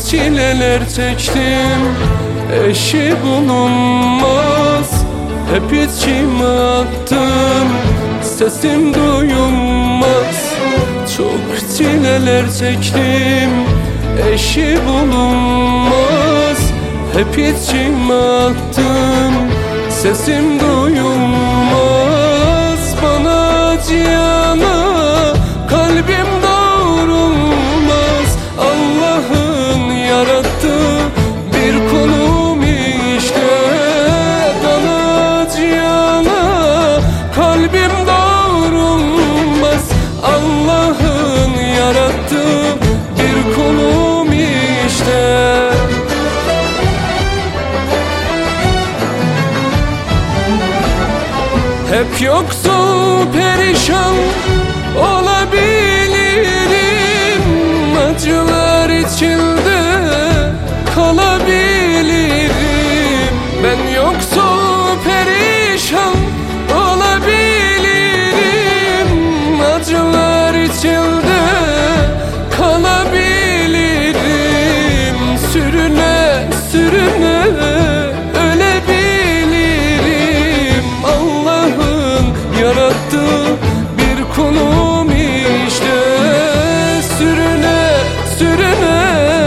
çileler çektim, eşi bulunmaz. Hep içime attım, sesim duyulmaz. Çok çileler çektim, eşi bulunmaz. Hep içime attım, sesim duyulmaz. Bana acıyana kalbim doğrulmaz. Allah'ın yarattığı bir kulum işte. Bana acıyana kalbim doğrulmaz. Allah'ın yarattığı bir kulum işte. Hep yoksul perişan olabilirim, acılar içinde kalabilirim. Ben yoksul perişan olabilirim, acılar içinde kalabilirim. Sürüne sürüne ölebilirim. Allah'ın yarattığı bir kulum işte. Sürüne sürüne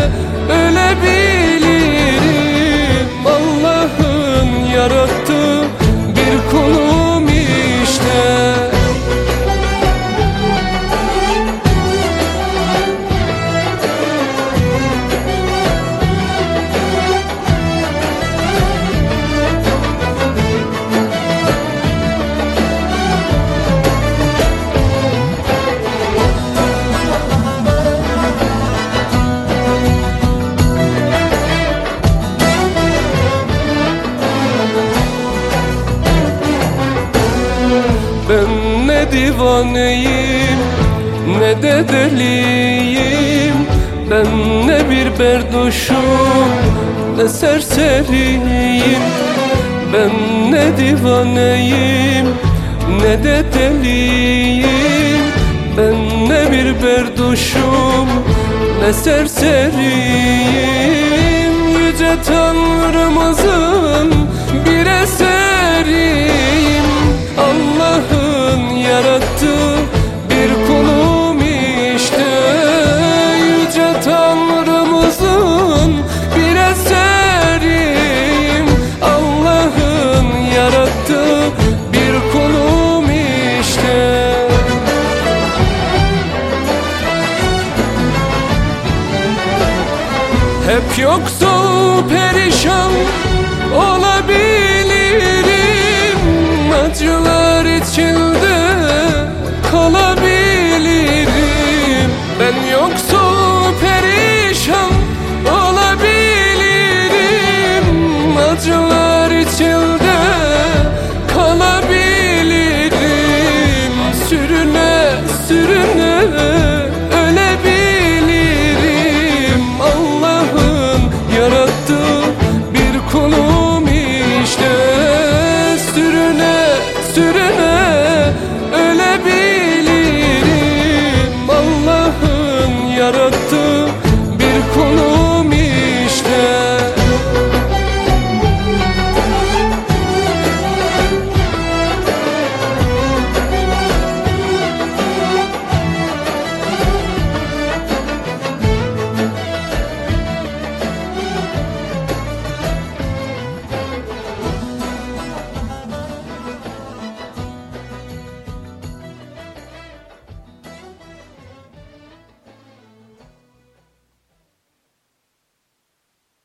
ölebilirim. Allah'ın yarattığı bir kulum işte. Ben ne divaneyim, ne de deliyim. Ben ne bir berduşum, ne serseriyim. Ben ne divaneyim, ne de deliyim. Ben ne bir berduşum, ne serseriyim. Yüce Tanrımızın bir eseriyim. Allah'ın yarattığı bir kulum işte. Yüce Tanrımızın bir eseriyim. Allah'ın yarattığı bir kulum işte. Hep yoksul perişan olabilirim, acılar içinde